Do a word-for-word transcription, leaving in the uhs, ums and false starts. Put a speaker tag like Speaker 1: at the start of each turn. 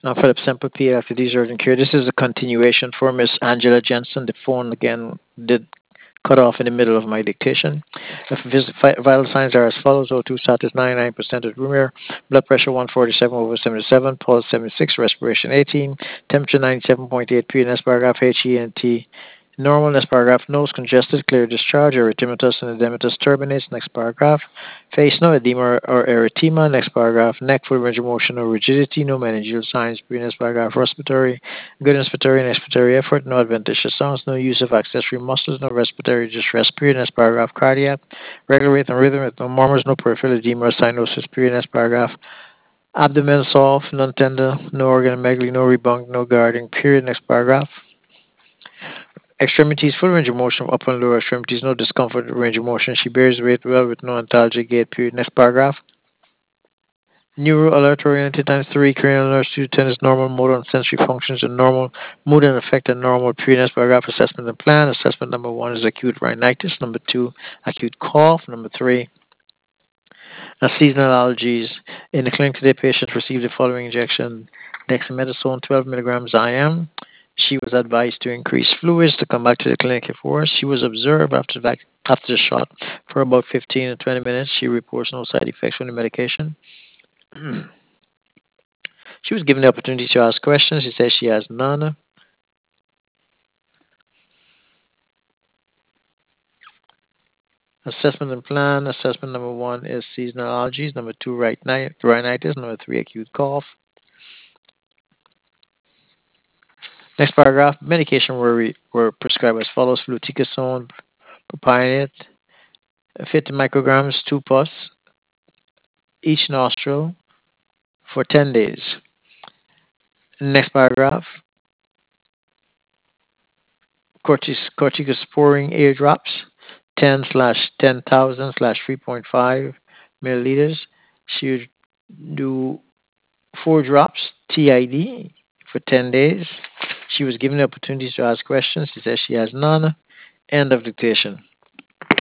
Speaker 1: Uh, Philip Semper P. After these urgent care. This is a continuation for Miss Angela Jensen. The phone again did cut off in the middle of my dictation. If vis- vi- vital signs are as follows: O two status ninety-nine percent at room air, blood pressure one forty-seven over seventy-seven, pulse seventy-six, respiration eighteen, temperature ninety-seven point eight, P N S paragraph H E N T. Normal, next paragraph, nose congested, clear discharge, erythematous and edematous turbinates, next paragraph. Face, no edema or erythema, next paragraph. Neck, full range of motion or rigidity, no meningeal signs, previous paragraph. Respiratory, good inspiratory and expiratory effort, no adventitious sounds, no use of accessory muscles, no respiratory distress, period, next paragraph. Cardiac, regular rate and rhythm with no murmurs, no peripheral edema or cyanosis, period, next paragraph. Abdomen soft, non tender, no organomegaly, no rebound, no guarding, period, next paragraph. Extremities, full range of motion of upper and lower extremities, no discomfort, range of motion. She bears weight well with no antalgic gait, period. Next paragraph. Neuro alert oriented times three, cranial nerves, two to ten is normal, motor and sensory functions are normal, mood and affect are normal, period. Next paragraph, assessment and plan. Assessment number one is acute rhinitis, number two, acute cough, number three, uh, seasonal allergies. In the clinic today, patients received the following injection: dexamethasone twelve milligrams I M. She was advised to increase fluids to come back to the clinic if worse. She was observed after the, vac- after the shot for about fifteen to twenty minutes. She reports no side effects from the medication. She was given the opportunity to ask questions. She says she has none. Assessment and plan. Assessment number one is seasonal allergies. Number two, rhini- rhinitis. Number three, acute cough. Next paragraph. Medication were, re- were prescribed as follows: fluticasone, propionate, fifty micrograms, two puffs, each nostril for ten days. Next paragraph. Cortis- corticosporin ear drops, ten slash ten thousand slash three point five milliliters. She would do four drops T I D for ten days. She was given the opportunity to ask questions. She says she has none. End of dictation.